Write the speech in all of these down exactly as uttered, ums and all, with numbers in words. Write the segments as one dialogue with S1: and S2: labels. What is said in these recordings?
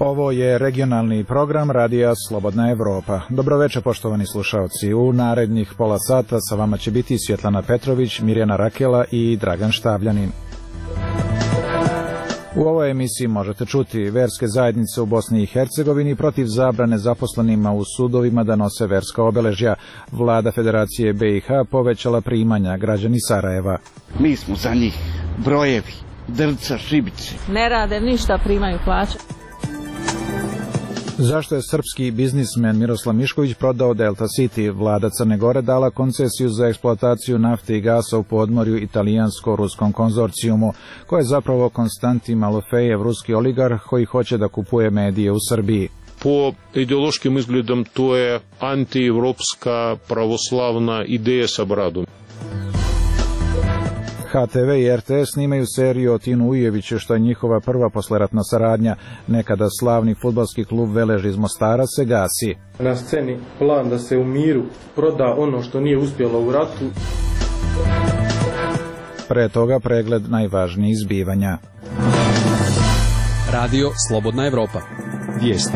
S1: Ovo je regionalni program Radija Slobodna Evropa. Dobroveče, poštovani slušalci. U narednih pola sata sa vama će biti Svjetlana Petrović, Mirjana Rakela i Dragan Štavljanin. U ovoj emisiji možete čuti verske zajednice u Bosni i Hercegovini protiv zabrane zaposlenima u sudovima da nose verska obeležja. Vlada Federacije B i H povećala primanja građani Sarajeva.
S2: Mi smo za njih brojevi, drca, šibice.
S3: Ne rade ništa, primaju plaće.
S1: Zašto je srpski biznismen Miroslav Mišković prodao Delta City? Vlada Crne Gore dala koncesiju za eksploataciju nafte i gasa u podmorju italijansko-ruskom konzorcijumu, koji je zapravo Konstantin Malofejev, ruski oligarh koji hoće da kupuje medije u Srbiji.
S4: Po ideološkim izgledom to je antievropska pravoslavna ideja sa bradom.
S1: H T V i R T S snimaju seriju o Tinu Ujeviću, što je njihova prva posleratna saradnja. Nekada slavni fudbalski klub Velež iz Mostara se gasi.
S5: Na sceni plan da se u miru proda ono što nije uspjelo u ratu.
S1: Pre toga pregled najvažnijih zbivanja.
S6: Radio Slobodna Evropa. Vijesti.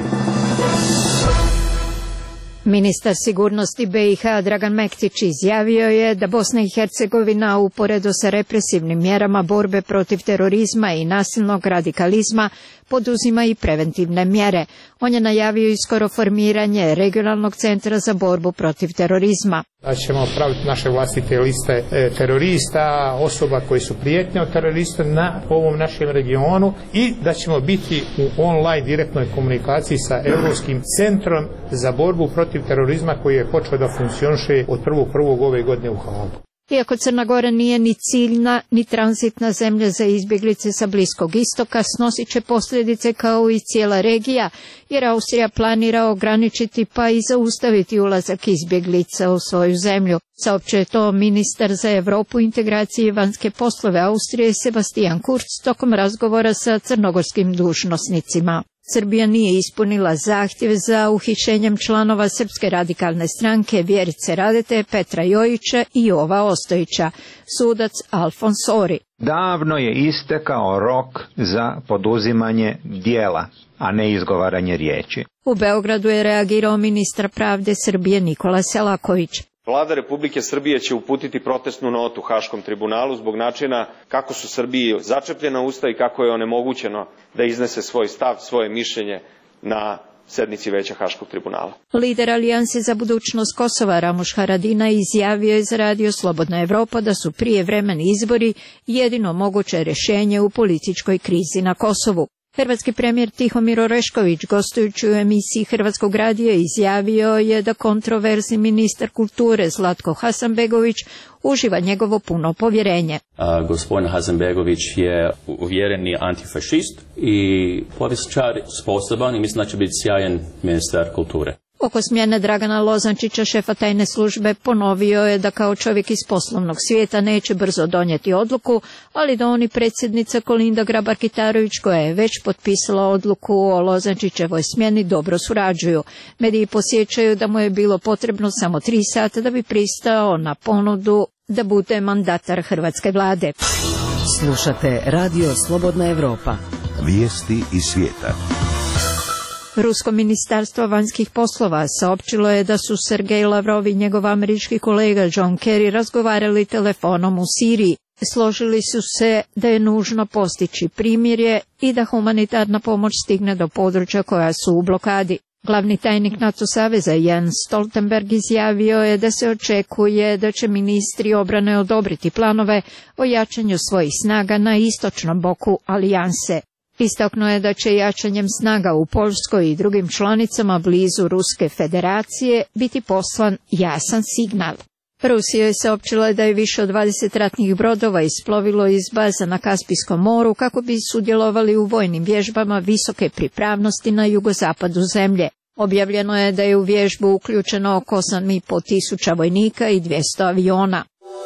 S7: Ministar sigurnosti B i H Dragan Mektić izjavio je da Bosna i Hercegovina uporedo sa represivnim mjerama borbe protiv terorizma i nasilnog radikalizma poduzima i preventivne mjere. On je najavio i skoro formiranje regionalnog centra za borbu protiv terorizma.
S8: Da ćemo praviti naše vlastite liste e, terorista, osoba koji su prijetnje od terorista na ovom našem regionu i da ćemo biti u online direktnoj komunikaciji sa Europskim centrom za borbu protiv terorizma koji je počeo da funkcioniše od prvog prvog ove godine u Haagu.
S7: Iako Crna Gora nije ni ciljna, ni tranzitna zemlja za izbjeglice sa Bliskog istoka, snosit će posljedice kao i cijela regija, jer Austrija planira ograničiti pa i zaustaviti ulazak izbjeglica u svoju zemlju. Saopćio je to ministar za Europu, integraciju i vanjske poslove Austrije Sebastian Kurz tokom razgovora sa crnogorskim dužnosnicima. Srbija nije ispunila zahtjev za uhićenjem članova Srpske radikalne stranke Vjerice Radete, Petra Jojića i Jova Ostojića. Sudac Alfons Ori.
S9: Davno je istekao rok za poduzimanje dijela, a ne izgovaranje riječi.
S7: U Beogradu je reagirao ministar pravde Srbije Nikola Selaković.
S10: Vlada Republike Srbije će uputiti protestnu notu Haškom tribunalu zbog načina kako su Srbiji začepljena usta i kako je onemogućeno da iznese svoj stav, svoje mišljenje na sednici Veća Haškog tribunala.
S7: Lider Alijanse za budućnost Kosova Ramuš Haradina izjavio je za Radio Slobodna Evropa da su prijevremeni izbori jedino moguće rješenje u političkoj krizi na Kosovu. Hrvatski premijer Tihomir Orešković, gostujući u emisiji Hrvatskog radija, izjavio je da kontroverzni ministar kulture Zlatko Hasanbegović uživa njegovo puno povjerenje.
S11: A, gospodin Hasanbegović je uvjereni antifašist i povjesničar sposoban i mislim da će biti sjajan ministar kulture.
S7: Oko smjene Dragana Lozančića, šefa tajne službe, ponovio je da kao čovjek iz poslovnog svijeta neće brzo donijeti odluku, ali da on i predsjednica Kolinda Grabar-Kitarović, koja je već potpisala odluku o Lozančićevoj smjeni, dobro surađuju. Mediji posjećaju da mu je bilo potrebno samo tri sata da bi pristao na ponudu da bude mandatar hrvatske vlade.
S12: Slušate Radio Slobodna Evropa.
S13: Vijesti iz svijeta.
S7: Rusko ministarstvo vanjskih poslova saopćilo je da su Sergej Lavrov i njegov američki kolega John Kerry razgovarali telefonom u Siriji. Složili su se da je nužno postići primirje i da humanitarna pomoć stigne do područja koja su u blokadi. Glavni tajnik NATO saveza Jens Stoltenberg izjavio je da se očekuje da će ministri obrane odobriti planove o jačanju svojih snaga na istočnom boku alijanse. Istaknuo je da će jačanjem snaga u Poljskoj i drugim članicama blizu Ruske federacije biti poslan jasan signal. Rusija je saopćila da je više od dvadeset ratnih brodova isplovilo iz baza na Kaspijskom moru kako bi sudjelovali u vojnim vježbama visoke pripravnosti na jugozapadu zemlje. Objavljeno je da je u vježbu uključeno oko osam i pol tisuća vojnika i dvjesto aviona.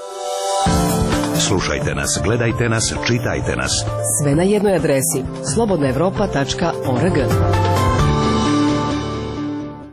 S13: Slušajte nas, gledajte nas, čitajte nas.
S12: Sve na jednoj adresi slobodna evropa tačka org.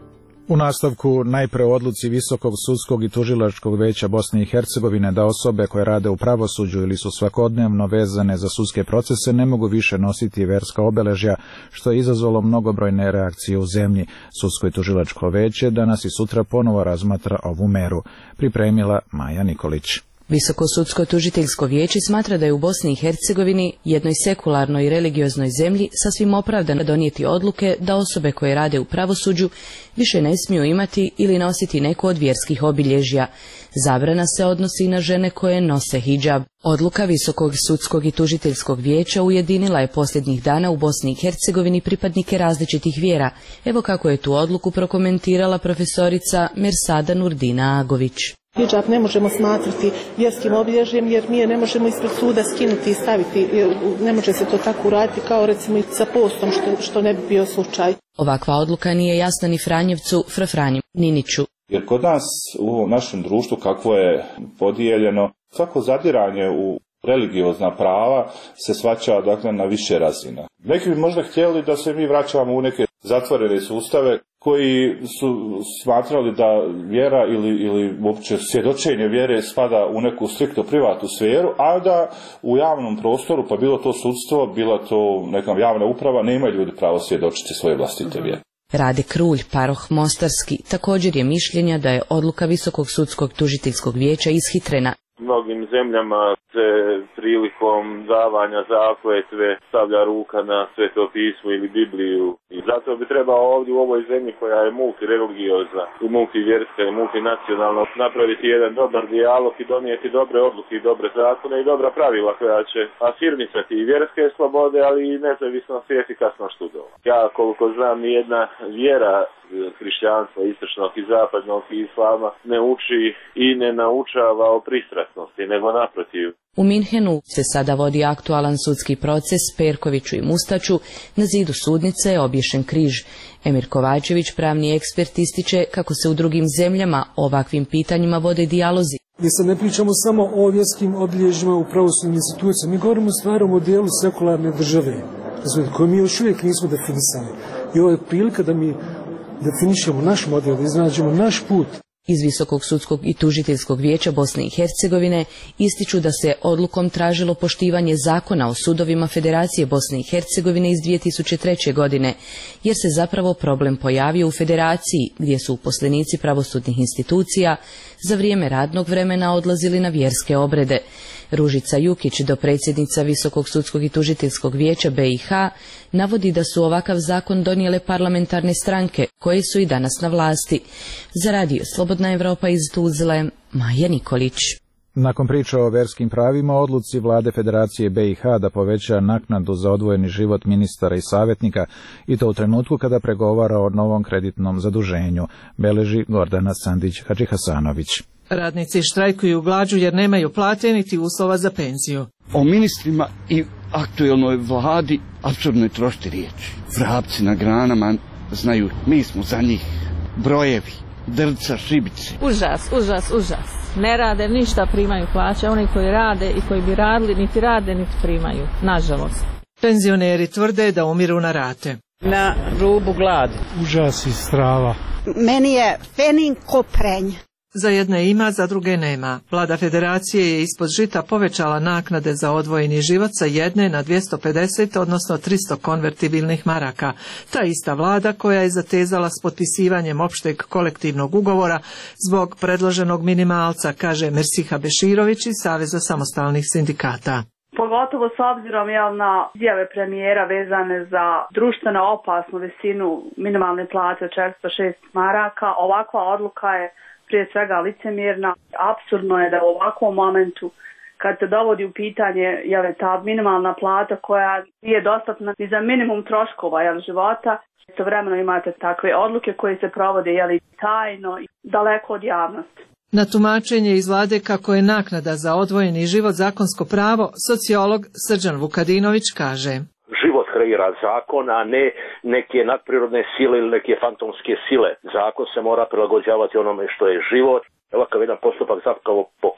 S1: U nastavku najpre u odluci Visokog sudskog i tužilačkog veća Bosne i Hercegovine da osobe koje rade u pravosuđu ili su svakodnevno vezane za sudske procese ne mogu više nositi verska obeležja, što je izazvalo mnogobrojne reakcije u zemlji. Sudsko i tužilačko veće danas i sutra ponovo razmatra ovu meru. Pripremila Maja Nikolić.
S12: Visoko sudsko tužiteljsko vijeće smatra da je u Bosni i Hercegovini, jednoj sekularnoj i religioznoj zemlji, sasvim opravdano donijeti odluke da osobe koje rade u pravosuđu više ne smiju imati ili nositi neko od vjerskih obilježja. Zabrana se odnosi na žene koje nose hidžab. Odluka Visokog sudskog i tužiteljskog vijeća ujedinila je posljednjih dana u Bosni i Hercegovini pripadnike različitih vjera. Evo kako je tu odluku prokomentirala profesorica Mersada Nurdina Agović.
S14: Hidžab ne možemo smatrati vjerskim obilježjem jer mi je ne možemo ispred suda skinuti i staviti. Ne može se to tako uraditi kao recimo i sa postom što, što ne bi bio slučaj.
S12: Ovakva odluka nije jasna ni Franjevcu Frafranju Niniću.
S15: Jer kod nas u ovom našem društvu kako je podijeljeno, svako zadiranje u religiozna prava se shvaća dakle na više razina. Neki bi možda htjeli da se mi vraćamo u neke zatvorene sustave koji su smatrali da vjera ili, ili uopće svjedočenje vjere spada u neku striktno privatnu sferu, a da u javnom prostoru, pa bilo to sudstvo, bila to neka javna uprava, nema ljudi pravo svjedočiti svoje vlastite vjere.
S12: Rade Krulj, paroh Mostarski, također je mišljenja da je odluka Visokog sudskog tužiteljskog vijeća ishitrena.
S16: U mnogim zemljama se prilikom davanja zakletve stavlja ruka na Sveto pismo ili Bibliju. I zato bi trebao ovdje u ovoj zemlji koja je multireligiozna i multivjerska i multinacionalna napraviti jedan dobar dijalog i donijeti dobre odluke i dobre zakone i dobra pravila koja će afirmisati i vjerske slobode, ali i nezavisnost i efikasnost sudova. Ja koliko znam ni jedna vjera hrišćanstva, istočnog i zapadnog i islama ne uči i ne naučava o pristrasnosti, nego naprotiv.
S12: U Minhenu se sada vodi aktualan sudski proces Perkoviću i Mustaću, na zidu sudnice je obješen križ. Emir Kovačević, pravni ekspert, ističe kako se u drugim zemljama ovakvim pitanjima vode dijalozi.
S17: Mi se ne pričamo samo o vjerskim obilježjima u pravosudnim institucijama, mi govorimo stvarno o modelu sekularne države, koju mi još uvijek nismo definisali. I ovo je prilika da mi definišemo naš model, da iznađemo naš put.
S12: Iz Visokog sudskog i tužiteljskog vijeća Bosne i Hercegovine ističu da se odlukom tražilo poštivanje zakona o sudovima Federacije Bosne i Hercegovine iz dvije tisuće treće. godine, jer se zapravo problem pojavio u Federaciji, gdje su uposlenici pravosudnih institucija za vrijeme radnog vremena odlazili na vjerske obrede. Ružica Jukić, dopredsjednica Visokog sudskog i tužiteljskog vijeća B i H, navodi da su ovakav zakon donijele parlamentarne stranke, koje su i danas na vlasti. Za radio Slobodna Evropa iz Tuzle, Maja Nikolić.
S1: Nakon priče o verskim pravima, odluci vlade Federacije B i H da poveća naknadu za odvojeni život ministara i savjetnika, i to u trenutku kada pregovara o novom kreditnom zaduženju, beleži Gordana Sandić-Hadžihasanović.
S18: Radnici štrajkuju glađu jer nemaju plate niti uslova za penziju.
S2: O ministrima i aktuelnoj vladi apsurdno je trošiti riječi. Vrapci na granama znaju, mi smo za njih brojevi, drca, šibice.
S3: Užas, užas, užas. Ne rade ništa, primaju plaće. Oni koji rade i koji bi radili niti rade niti primaju, nažalost.
S18: Penzioneri tvrde da umiru na rate.
S19: Na rubu gladi.
S17: Užas i strava.
S19: Meni je fenin ko prenj.
S18: Za jedne ima, za druge nema. Vlada Federacije je ispod žita povećala naknade za odvojeni život sa jedne na dvjesto pedeset, odnosno tristo konvertibilnih maraka. Ta ista vlada koja je zatezala s potpisivanjem opšteg kolektivnog ugovora zbog predloženog minimalca, kaže Mersiha Beširović iz Saveza samostalnih sindikata.
S20: Pogotovo s obzirom jel, na izjave premijera vezane za društveno opasnu visinu minimalne plate od četiristo šest maraka, ovakva odluka je prije svega licemjerna. Apsurdno je da u ovakvom momentu, kad se dovodi u pitanje jel, ta minimalna plata koja nije dostatna ni za minimum troškova jel, života, istovremeno imate takve odluke koje se provode jel, tajno i daleko od javnosti.
S18: Na tumačenje iz vlade kako je naknada za odvojeni život zakonsko pravo, sociolog Srđan Vukadinović kaže:
S21: Život kreira zakon, a ne neke nadprirodne sile ili neke fantomske sile. Zakon se mora prilagođavati onome što je život. Ovakav jedan postupak zapravo pokazuje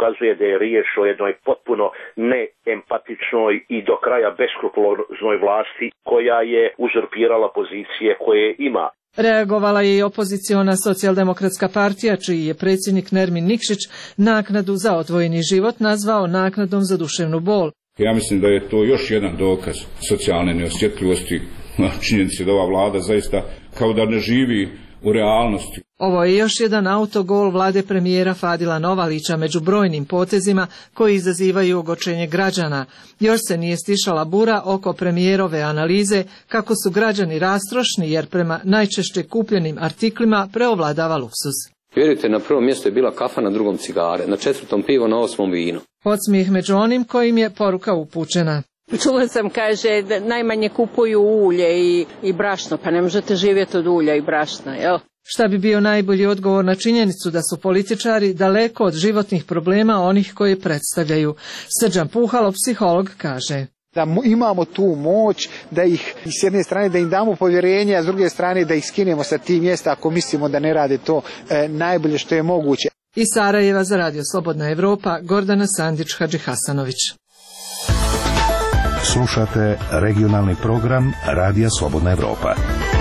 S21: ukazuje da je riječ o jednoj potpuno neempatičnoj i do kraja beskrupuloznoj vlasti koja je uzurpirala pozicije koje ima.
S18: Reagovala je i opoziciona socijaldemokratska partija, čiji je predsjednik Nermin Nikšić naknadu za odvojeni život nazvao naknadom za duševnu bol.
S4: Ja mislim da je to još jedan dokaz socijalne neosjetljivosti, činjenice da ova vlada zaista kao da ne živi u realnosti.
S18: Ovo je još jedan autogol vlade premijera Fadila Novalića među brojnim potezima koji izazivaju ogorčenje građana. Još se nije stišala bura oko premijerove analize kako su građani rastrošni jer prema najčešće kupljenim artiklima preovladava luksuz.
S22: Vjerujte, na prvom mjestu je bila kafa, na drugom cigare, na četvrtom pivo, na osmom vino.
S18: Podsmijeh među onim kojim je poruka upućena.
S23: Čula sam, kaže, da najmanje kupuju ulje i, i brašno, pa ne možete živjeti od ulja i brašna, jel?
S18: Šta bi bio najbolji odgovor na činjenicu da su političari daleko od životnih problema onih koji predstavljaju? Srđan Puhalo, psiholog, kaže.
S24: Da imamo tu moć, da ih s jedne strane da im damo povjerenje, a s druge strane da ih skinemo sa tih mjesta ako mislimo da ne rade to e, najbolje što je moguće.
S18: Iz Sarajeva za Radio Slobodna Evropa, Gordana Sandić, Hadži Hasanović.
S13: Slušate regionalni program Radija Slobodna Evropa.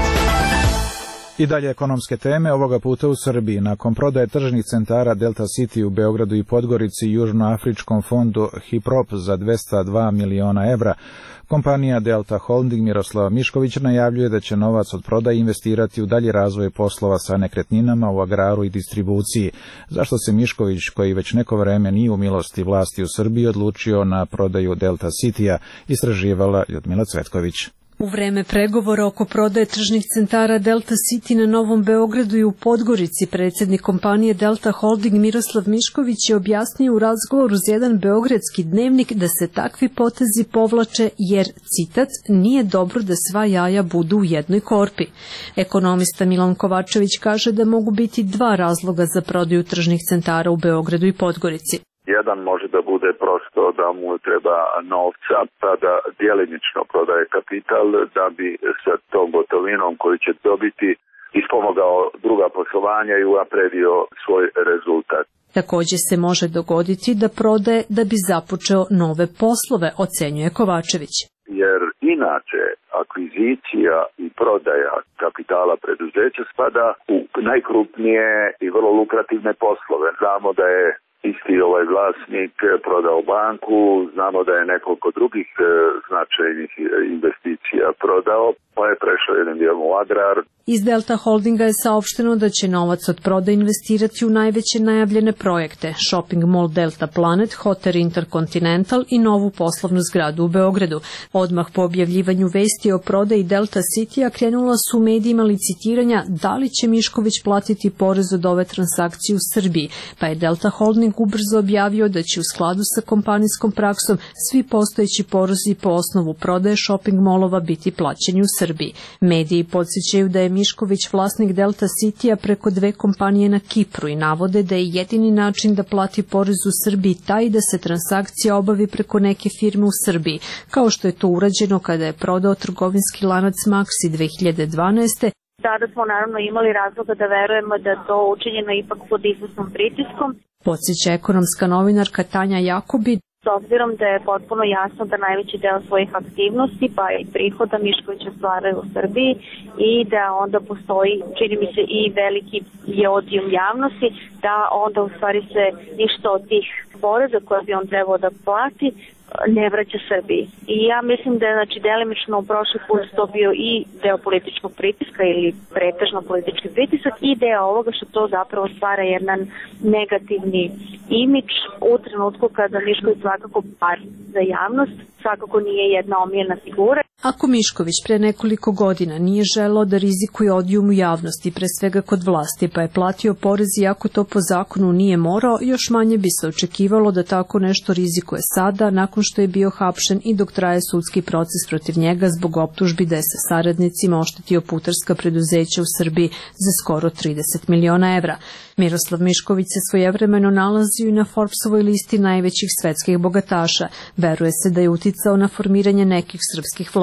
S1: I dalje ekonomske teme, ovoga puta u Srbiji. Nakon prodaje tržnih centara Delta City u Beogradu i Podgorici Južnoafričkom fondu Hiprop za dvesta dva miliona evra, kompanija Delta Holding Miroslava Mišković najavljuje da će novac od prodaje investirati u dalji razvoj poslova sa nekretninama u agraru i distribuciji. Zašto se Mišković, koji već neko vreme nije u milosti vlasti u Srbiji, odlučio na prodaju Delta City-a, istraživala Ljudmila Cvetković.
S25: U vreme pregovora oko prodaje tržnih centara Delta City na Novom Beogradu i u Podgorici, predsjednik kompanije Delta Holding Miroslav Mišković je objasnio u razgovoru za jedan beogradski dnevnik da se takvi potezi povlače jer, citat, nije dobro da sva jaja budu u jednoj korpi. Ekonomista Milan Kovačević kaže da mogu biti dva razloga za prodaju tržnih centara u Beogradu i Podgorici.
S26: Jedan može da bude prosto da mu treba novca, pa da djelimično prodaje kapital da bi sa tom gotovinom koju će dobiti ispomogao druga poslovanja i unapredio svoj rezultat.
S25: Također se može dogoditi da prodaje da bi započeo nove poslove, ocenjuje Kovačević.
S26: Jer inače akvizicija i prodaja kapitala preduzeća spada u najkrupnije i vrlo lukrativne poslove. Znamo da je isti ovaj vlasnik prodao banku, znamo da je nekoliko drugih e, značajnih investicija prodao, pa je prešao jednim dijelom u agrar.
S25: Iz Delta Holdinga je saopšteno da će novac od prodaje investirati u najveće najavljene projekte, Shopping Mall Delta Planet, Hotel Intercontinental i novu poslovnu zgradu u Beogradu. Odmah po objavljivanju vesti o prodaji Delta City-a krenula su u medijima licitiranja da li će Mišković platiti porez od ove transakcije u Srbiji, pa je Delta Holding ubrzo objavio da će u skladu sa kompanijskom praksom svi postojeći porezi po osnovu prodaje shopping molova biti plaćeni u Srbiji. Mediji podsjećaju da je Mišković vlasnik Delta City-a preko dve kompanije na Kipru i navode da je jedini način da plati porez u Srbiji taj da se transakcija obavi preko neke firme u Srbiji, kao što je to urađeno kada je prodao trgovinski lanac Maxi dve hiljade dvanaeste.
S27: Tada smo naravno imali razloga da verujemo da to učinjeno ipak pod izvesnom pritiskom.
S25: Podsjeća ekonomska novinarka Tanja Jakobi.
S27: S obzirom da je potpuno jasno da najveći deo svojih aktivnosti pa i prihoda Miškovića stvaraju u Srbiji i da onda postoji, čini mi se, i veliki je odijum javnosti, da onda u stvari se ništa od tih poreza koje bi on trebao da plati ne vraća Srbiji. I ja mislim da je znači delimično u prošli put to bio i deo političkog pritiska ili pretežno politički pritisak i deo ovoga što to zapravo stvara jedan negativni imidž u trenutku kada Mišković svakako par za javnost, svakako nije jedna omiljena figura.
S25: Ako Mišković pre nekoliko godina nije želeo da rizikuje odijum u javnosti, pre svega kod vlasti, pa je platio porez iako to po zakonu nije morao, još manje bi se očekivalo da tako nešto rizikuje sada, nakon što je bio hapšen i dok traje sudski proces protiv njega zbog optužbi da je sa saradnicima oštetio putarska preduzeća u Srbiji za skoro trideset miliona evra. Miroslav Mišković se svojevremeno nalazio i na Forbesovoj listi najvećih svetskih bogataša. Veruje se da je uticao na formiranje nekih srpskih vlada.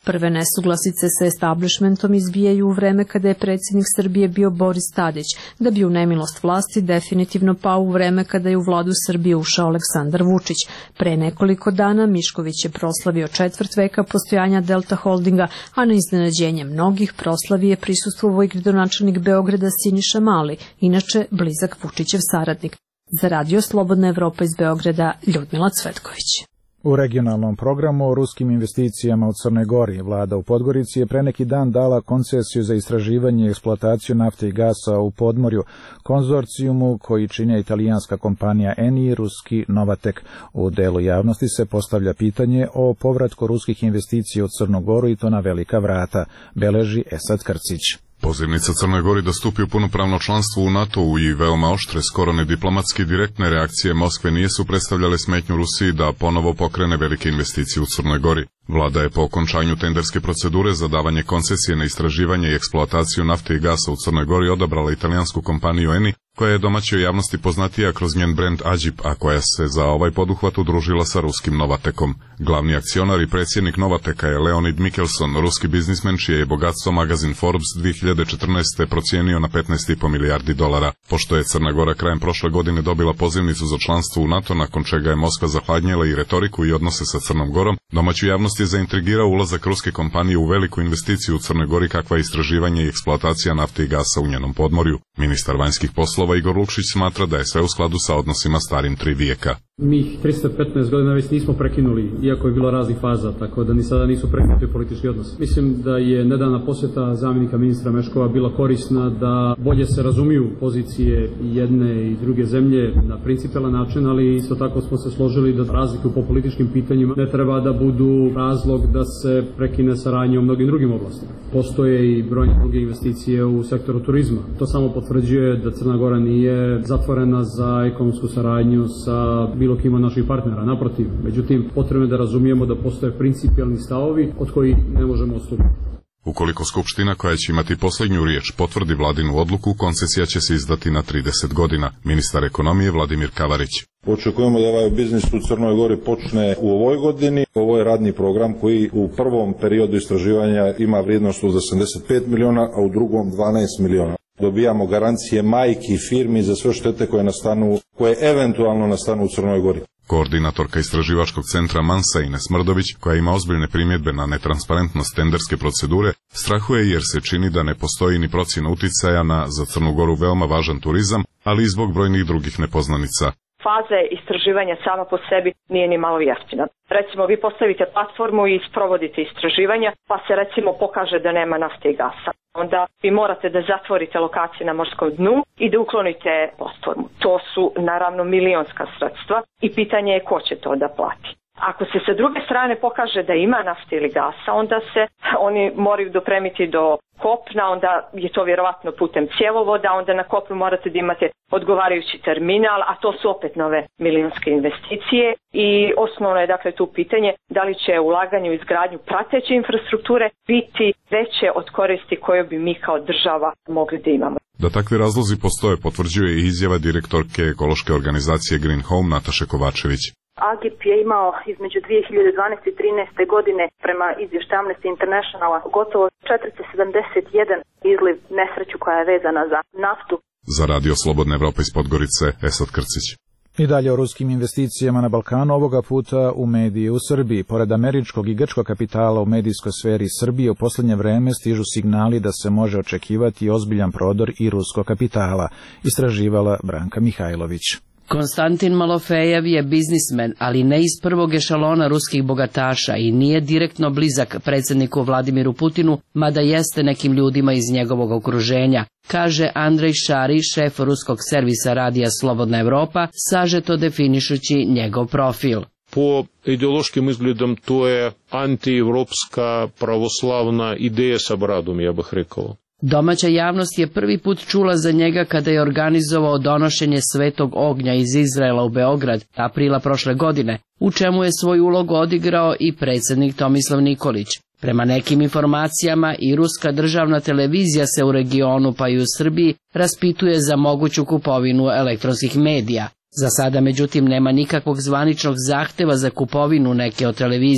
S25: Prve nesuglasice sa establishmentom izbijaju u vreme kada je predsjednik Srbije bio Boris Tadić, da bi u nemilost vlasti definitivno pao u vreme kada je u vladu Srbije ušao Aleksandar Vučić. Pre nekoliko dana Mišković je proslavio četvrt veka postojanja Delta Holdinga, a na iznenađenje mnogih proslavi je prisustvovao i gradonačelnik Beograda Siniša Mali, inače blizak Vučićev saradnik. Za Radio Slobodna Evropa iz Beograda, Ljudmila Cvetković.
S1: U regionalnom programu o ruskim investicijama u Crnoj Gori vlada u Podgorici je pre neki dan dala koncesiju za istraživanje i eksploataciju nafte i gasa u podmorju konzorcijumu koji čine italijanska kompanija Eni i ruski Novatek. U delu javnosti se postavlja pitanje o povratku ruskih investicija u Crnu Goru i to na velika vrata, beleži Esad Krcić.
S5: Pozivnica Crnoj Gori da stupi u punopravno članstvo u NATO-u i veoma oštre, skoro nediplomatski direktne reakcije Moskve nisu predstavljale smetnju Rusiji da ponovo pokrene velike investicije u Crnoj Gori. Vlada je po okončanju tenderske procedure za davanje koncesije na istraživanje i eksploataciju nafte i gasa u Crnoj Gori odabrala italijansku kompaniju Eni, koja je domaćoj javnosti poznatija kroz njen brend Ađip, a koja se za ovaj poduhvat udružila sa ruskim Novatekom. Glavni akcionar i predsjednik Novateka je Leonid Mikkelson, ruski biznismen čije je bogatstvo magazin Forbes dvije hiljade četrnaeste. procijenio na petnaest i po milijardi dolara. Pošto je Crna Gora krajem prošle godine dobila pozivnicu za članstvo u NATO, nakon čega je Moskva zahladnjela i retoriku i odnose sa Crnom Gorom, domaću javnost je zaintrigirao ulazak ruske kompanije u veliku investiciju u Crnoj Gori kakva je istraživanje i eksploatacija nafte i gasa u njenom podmorju. Ministar vanjskih poslova Igor Lukšić smatra da je sve u skladu sa odnosima starim tri vijeka.
S6: Mi tristo petnaest godina već nismo prekinuli, iako je bilo raznih faza, tako da ni sada nisu prekinuti politički odnos. Mislim da je nedavna posjeta zamjenika ministra Meškova bila korisna da bolje se razumiju pozicije jedne i druge zemlje na principijelan način, ali isto tako smo se složili da razlike po političkim pitanjima ne treba da budu razlog da se prekine saradnja u mnogim drugim oblastima. Postoje i brojne druge investicije u sektoru turizma. To samo potvrđuje da Crna Gora nije zatvorena za ekonomsku saradnju sa bilo kima naših partnera, naprotiv. Međutim, potrebno je da razumijemo da postoje principijalni stavovi od kojih ne možemo odstupiti.
S5: Ukoliko Skupština, koja će imati posljednju riječ, potvrdi vladinu odluku, koncesija će se izdati na trideset godina. Ministar ekonomije Vladimir Kavarić.
S7: Očekujemo da ovaj biznis u Crnoj Gori počne u ovoj godini. Ovo je radni program koji u prvom periodu istraživanja ima vrijednost od osamdeset pet miliona, a u drugom dvanaest miliona. Dobijamo garancije majki firmi za sve štete koje nastanu, koje eventualno nastanu u Crnoj Gori.
S5: Koordinatorka istraživačkog centra Mansa Ines Mrdović, koja ima ozbiljne primjedbe na netransparentnost tenderske procedure, strahuje jer se čini da ne postoji ni procjena uticaja na za Crnu Goru veoma važan turizam, ali i zbog brojnih drugih nepoznanica.
S8: Faza istraživanja sama po sebi nije ni malo jeftina. Recimo, vi postavite platformu i sprovodite istraživanja, pa se recimo pokaže da nema nafte i gasa. Onda vi morate da zatvorite lokacije na morskom dnu i da uklonite platformu. To su naravno milionska sredstva i pitanje je ko će to da plati. Ako se sa druge strane pokaže da ima nafte ili gasa, onda se oni moraju dopremiti do kopna, onda je to vjerovatno putem cjevovoda, onda na kopnu morate da imate odgovarajući terminal, a to su opet nove milionske investicije i osnovno je dakle tu pitanje da li će ulaganje u izgradnju prateće infrastrukture biti veće od koristi koje bi mi kao država mogli da imamo.
S5: Da takvi razlozi postoje potvrđuje i izjava direktorke ekološke organizacije Green Home Nataše Kovačević.
S9: Agip je imao između dvije hiljade dvanaeste i trinaeste godine prema izvještaju Amnesty Internationala gotovo četiristo sedamdeset jedan izliv nesreću koja je vezana za naftu.
S5: Za Radio Slobodna Evropa iz Podgorice, Esad Krcić.
S1: I dalje o ruskim investicijama na Balkanu, ovoga puta u medije u Srbiji. Pored američkog i grčkog kapitala u medijskoj sferi Srbije, u posljednje vreme stižu signali da se može očekivati ozbiljan prodor i ruskog kapitala, istraživala Branka Mihajlović.
S10: Konstantin Malofejev je biznismen, ali ne iz prvog ešalona ruskih bogataša i nije direktno blizak predsjedniku Vladimiru Putinu, mada jeste nekim ljudima iz njegovog okruženja, kaže Andrej Šari, šef ruskog servisa radija Slobodna Evropa, sažeto definišući njegov profil.
S11: Po ideološkim izgledom to je antievropska pravoslavna ideja sa bradom, ja bih rekao.
S10: Domaća javnost je prvi put čula za njega kada je organizovao donošenje Svetog ognja iz Izraela u Beograd aprila prošle godine, u čemu je svoj ulog odigrao i predsjednik Tomislav Nikolić. Prema nekim informacijama i ruska državna televizija se u regionu pa i u Srbiji raspituje za moguću kupovinu elektronskih medija. Za sada međutim nema nikakvog zvaničnog zahteva za kupovinu neke od televizija,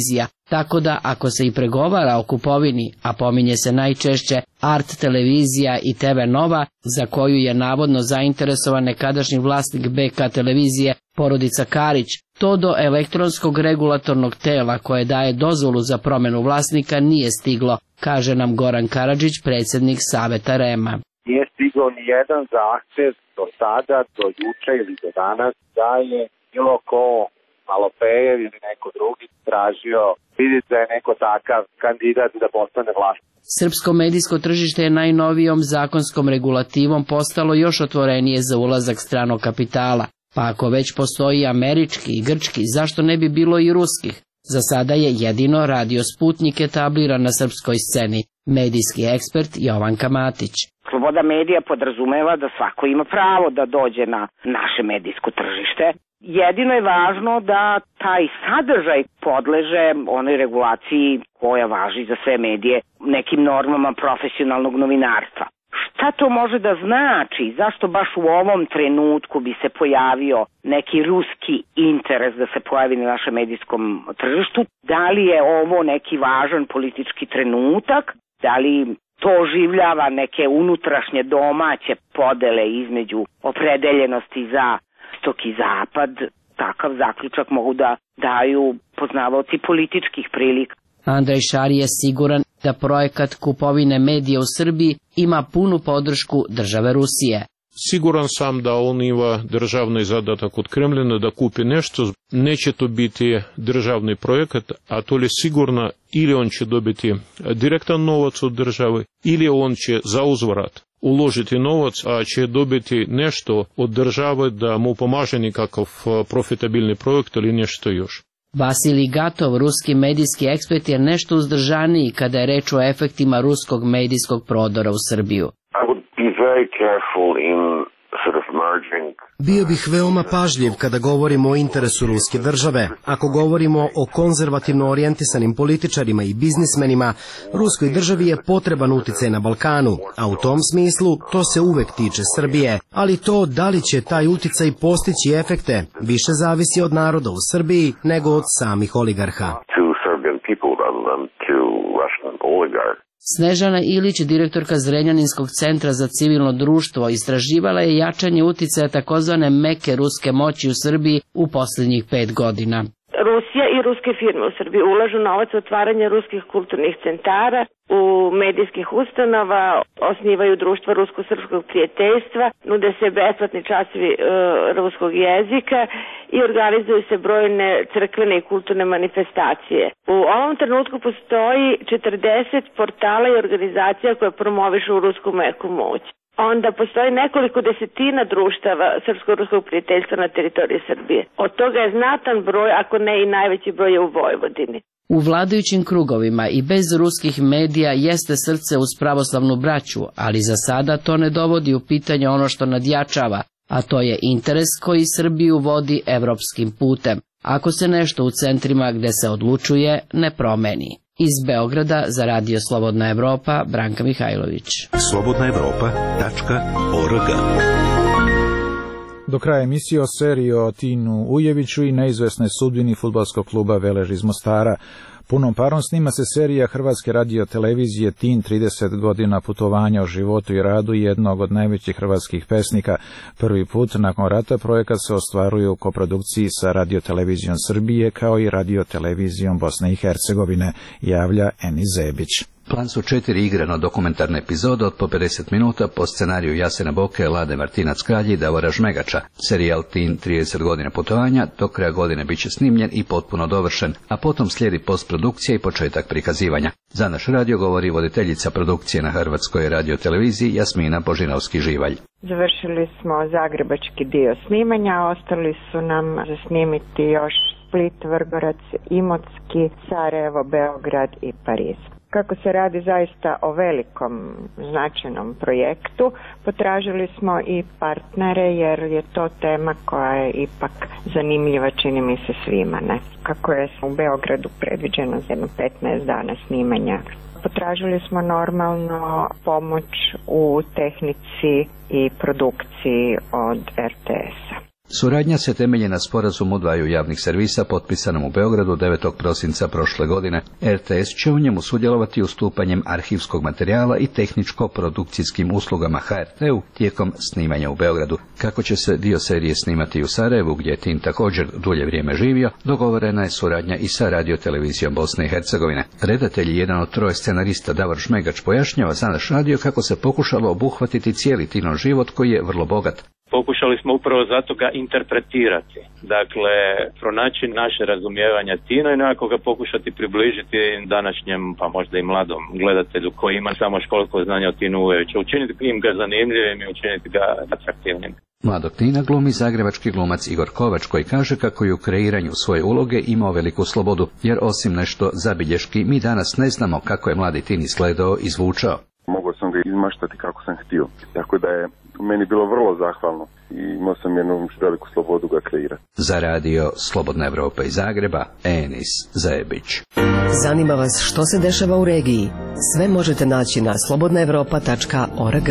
S10: Tako da ako se i pregovara o kupovini, a pominje se najčešće Art televizija i T V Nova, za koju je navodno zainteresovan nekadašnji vlasnik B K televizije, porodica Karić, to do elektronskog regulatornog tela koje daje dozvolu za promenu vlasnika nije stiglo, kaže nam Goran Karadžić, predsjednik Saveta REM-a.
S2: Nije stiglo ni jedan zahtev do sada, do juče ili do danas, da je bilo ko Malopejev ili neko drugi tražio vidjeti da je neko takav kandidat da postane vlasnik.
S10: Srpsko medijsko tržište je najnovijom zakonskom regulativom postalo još otvorenije za ulazak stranog kapitala, pa ako već postoji američki i grčki, zašto ne bi bilo i ruskih? Za sada je jedino Radio Sputnik etabliran na srpskoj sceni, medijski ekspert Jovanka Matić.
S3: Sloboda medija podrazumeva da svako ima pravo da dođe na naše medijsko tržište. Jedino je važno da taj sadržaj podleže onoj regulaciji koja važi za sve medije, nekim normama profesionalnog novinarstva. Šta to može da znači? Zašto baš u ovom trenutku bi se pojavio neki ruski interes da se pojavi na našem medijskom tržištu? Da li je ovo neki važan politički trenutak? Da li to oživljava neke unutrašnje domaće podele između opredeljenosti za istok i zapad? Takav zaključak mogu da daju poznavaoci političkih prilika.
S10: Andrej Šari je siguran da projekat kupovine medija u Srbiji ima punu podršku države Rusije.
S11: Siguran sam da on ima državni zadatak od Kremljina da kupi nešto. Neće to biti državni projekat, a to li sigurno ili on će dobiti direktan novac od države, ili on će za uzvrat uložiti novac, a će dobiti nešto od države da mu pomaže nikakav profitabilni projekt ili nešto još.
S10: Vasilij Gatov, ruski medijski ekspert, je nešto uzdržaniji kada je reč o efektima ruskog medijskog prodora u Srbiju.
S12: Bio bih veoma pažljiv kada govorimo o interesu ruske države. Ako govorimo o konzervativno orijentisanim političarima i biznismenima, ruskoj državi je potreban uticaj na Balkanu, a u tom smislu to se uvek tiče Srbije. Ali to da li će taj uticaj postići efekte više zavisi od naroda u Srbiji nego od samih oligarha.
S10: Snežana Ilić, direktorka Zrenjaninskog centra za civilno društvo, istraživala je jačanje uticaja takozvane meke ruske moći u Srbiji u posljednjih pet godina.
S14: Rusija i ruske firme u Srbiji ulažu novac u otvaranje ruskih kulturnih centara, u medijskih ustanova, osnivaju društva rusko-srpskog prijateljstva, nude se besplatni časovi e, ruskog jezika i organizuju se brojne crkvene i kulturne manifestacije. U ovom trenutku postoji četrdeset portala i organizacija koje promovišu rusku meku moć. Onda postoji nekoliko desetina društava srpsko-ruskog prijateljstva na teritoriji Srbije. Od toga je znatan broj, ako ne i najveći broj je u Vojvodini.
S10: U vladajućim krugovima i bez ruskih medija jeste srce uz pravoslavnu braću, ali za sada to ne dovodi u pitanje ono što nadjačava, a to je interes koji Srbiju vodi evropskim putem, ako se nešto u centrima gde se odlučuje ne promeni. Iz Beograda za Radio Slobodna Evropa, Branka Mihajlović.
S13: slobodna evropa tačka org.
S1: Do kraja emisije o seriji o Tinu Ujeviću i neizvesnoj sudbini fudbalskog kluba Velež iz Mostara. Punom parom snima se serija Hrvatske radiotelevizije Tin, trideset godina putovanja o životu i radu jednog od najvećih hrvatskih pesnika. Prvi put nakon rata projekat se ostvaruje u koprodukciji sa Radiotelevizijom Srbije kao i Radiotelevizijom Bosne i Hercegovine, javlja Eni Zebić.
S15: Plan su četiri igrano dokumentarne epizode od po pedeset minuta po scenariju Jasena Boke, Lade Martinac-Kralji i Davora Žmegača. Serijal Tin, trideset godina putovanja do kraja godine bit će snimljen i potpuno dovršen, a potom slijedi postprodukcija i početak prikazivanja. Za naš radio govori voditeljica produkcije na Hrvatskoj radioteleviziji Jasmina Božinovski-Živalj.
S16: Završili smo zagrebački dio snimanja, ostali su nam za snimiti još Split, Vrgorac, Imotski, Sarajevo, Beograd i Pariz. Kako se radi zaista o velikom značajnom projektu, potražili smo i partnere jer je to tema koja je ipak zanimljiva, čini mi se svima, ne? Kako je u Beogradu predviđeno za jedno petnaest dana snimanja. Potražili smo normalno pomoć u tehnici i produkciji od er te esa.
S15: Suradnja se temelji na sporazumu dvaju javnih servisa potpisanom u Beogradu devetog prosinca prošle godine. R T S će u njemu sudjelovati ustupanjem arhivskog materijala i tehničko-produkcijskim uslugama H R T-u tijekom snimanja u Beogradu. Kako će se dio serije snimati u Sarajevu, gdje je Tin također dulje vrijeme živio, dogovorena je suradnja i sa radiotelevizijom Bosne i Hercegovine. Redatelj i jedan od troje scenarista Davor Žmegač pojašnjava za naš radio kako se pokušalo obuhvatiti cijeli Tinov život koji je vrlo bogat.
S4: Pokušali smo upravo zato ga interpretirati, dakle pronaći naše razumijevanja Tina i nekako ga pokušati približiti današnjem, pa možda i mladom gledatelju koji ima samo školsko znanje o Tinu Ujeviću, učiniti im ga zanimljivim i učiniti ga atraktivnim.
S15: Mladog Tina glumi zagrebački glumac Igor Kovač, koji kaže kako je u kreiranju svoje uloge imao veliku slobodu, jer osim nešto zabilješki mi danas ne znamo kako je mladi Tin izgledao i zvučao.
S17: Mogao sam ga izmaštati kako sam htio, tako da je meni bilo vrlo zahvalno i imao sam jednu veliku slobodu ga kreirati.
S15: Za radio Slobodna Evropa iz Zagreba, Enis Zajebić.
S19: Zanima vas što se dešava u regiji? Sve možete naći na slobodna evropa tačka org.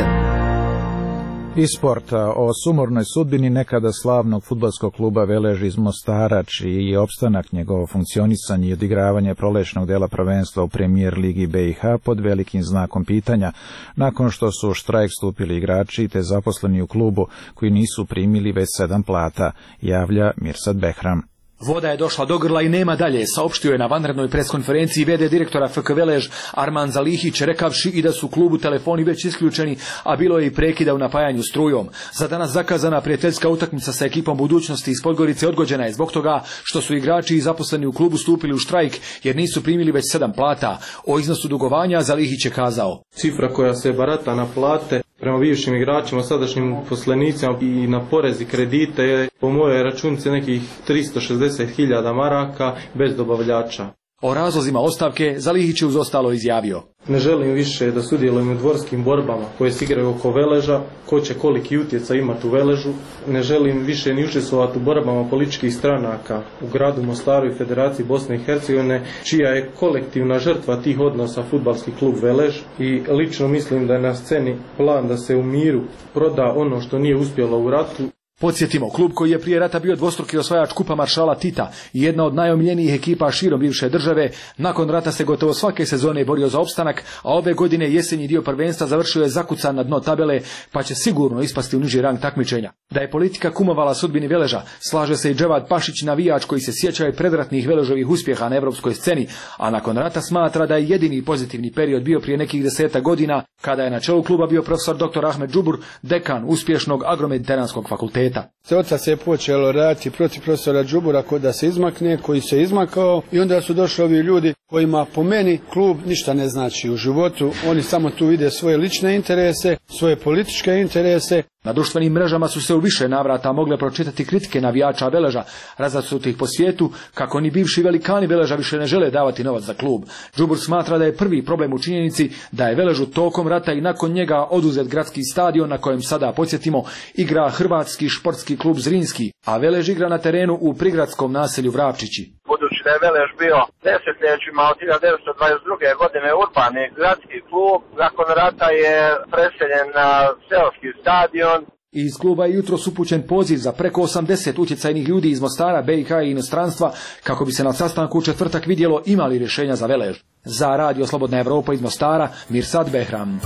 S1: Iz sporta o sumornoj sudbini nekada slavnog fudbalskog kluba Velež iz Mostara, čiji je opstanak, njegovo funkcionisanje i odigravanje prolećnog dela prvenstva u Premijer Ligi B i H pod velikim znakom pitanja, nakon što su u štrajk stupili igrači te zaposleni u klubu koji nisu primili već sedam plata, javlja Mirsad Behram.
S20: Voda je došla do grla i nema dalje, saopštio je na vanrednoj preskonferenciji v d direktora F K Velež Arman Zalihić, rekavši i da su u klubu telefoni već isključeni, a bilo je i prekida u napajanju strujom. Za danas zakazana prijateljska utakmica sa ekipom Budućnosti iz Podgorice odgođena je zbog toga što su igrači i zaposleni u klubu stupili u štrajk jer nisu primili već sedam plata. O iznosu dugovanja Zalihić je kazao:
S21: Cifra koja se barata na plate prema bivšim igračima, sadašnjim poslenicima i na porezi kredite je po mojoj računici nekih tristo šezdeset hiljada maraka bez dobavljača.
S20: O razlozima ostavke Zalihić je uz ostalo izjavio:
S21: Ne želim više da sudjelujem u dvorskim borbama koje se igraju oko Veleža, ko će koliki utjecaj imati u Veležu. Ne želim više ni učestvovati u borbama političkih stranaka u gradu Mostaru i Federaciji Bosne i Hercegovine, čija je kolektivna žrtva tih odnosa fudbalski klub Velež. I lično mislim da je na sceni plan da se u miru proda ono što nije uspjelo u ratu.
S20: Podsjetimo, klub koji je prije rata bio dvostruki osvajač kupa maršala Tita i jedna od najomiljenijih ekipa širom bivše države, nakon rata se gotovo svake sezone borio za opstanak, a ove godine jesenji dio prvenstva završio je zakucan na dno tabele, pa će sigurno ispasti u niži rang takmičenja. Da je politika kumovala sudbini Veleža, slaže se i Dževad Pašić, navijač koji se sjeća i predratnih Veležovih uspjeha na evropskoj sceni, a nakon rata smatra da je jedini pozitivni period bio prije nekih deseta godina, kada je na čelu kluba bio profesor doktor Ahmed Džubur, dekan uspješnog agromediteranskog fakulteta.
S22: Se oca se je počelo raditi protiv profesora Džubura ko da se izmakne, koji se izmakao, i onda su došli ovi ljudi kojima po meni klub ništa ne znači u životu, oni samo tu vide svoje lične interese, svoje političke interese.
S20: Na društvenim mrežama su se u više navrata mogle pročitati kritike navijača Veleža, razasutih po svijetu, kako ni bivši velikani Veleža više ne žele davati novac za klub. Džubur smatra da je prvi problem u činjenici da je Veležu tokom rata i nakon njega oduzet gradski stadion na kojem sada, podsjetimo, igra hrvatski športski klub Zrinski, a Velež igra na terenu u prigradskom naselju Vrapčići.
S2: Budući da je Velež bio desetljećima od hiljadu devetsto dvadeset druge godine urbani gradski klub, nakon rata je preseljen na seoski stadion.
S20: Iz kluba je jutros upućen poziv za preko osamdeset utjecajnih ljudi iz Mostara, B i H i inostranstva, kako bi se na sastanku u četvrtak vidjelo ima li rješenja za Velež. Za radio Slobodna Evropa iz Mostara, Mirsad Behram.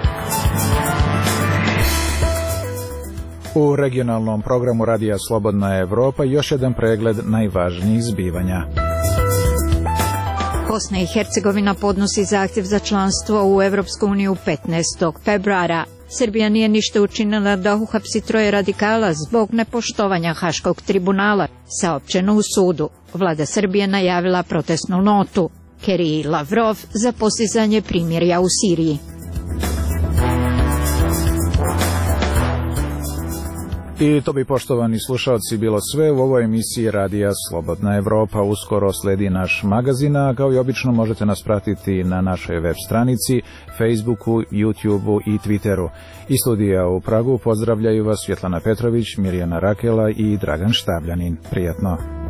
S1: U regionalnom programu Radija Slobodna Evropa još jedan pregled najvažnijih zbivanja.
S23: Bosna i Hercegovina podnosi zahtjev za članstvo u Evropsku uniju petnaestog februara. Srbija nije ništa učinila da uhapsi troje radikala zbog nepoštovanja Haškog tribunala, saopćeno u sudu. Vlada Srbije najavila protestnu notu. Kerry i Lavrov za postizanje primirja u Siriji.
S1: I to bi, poštovani slušalci, bilo sve u ovoj emisiji Radija Slobodna Evropa. Uskoro sledi naš magazin, a kao i obično možete nas pratiti na našoj web stranici, Facebooku, YouTubeu i Twitteru. Iz studija u Pragu pozdravljaju vas Svjetlana Petrović, Mirjana Rakela i Dragan Štabljanin. Prijatno.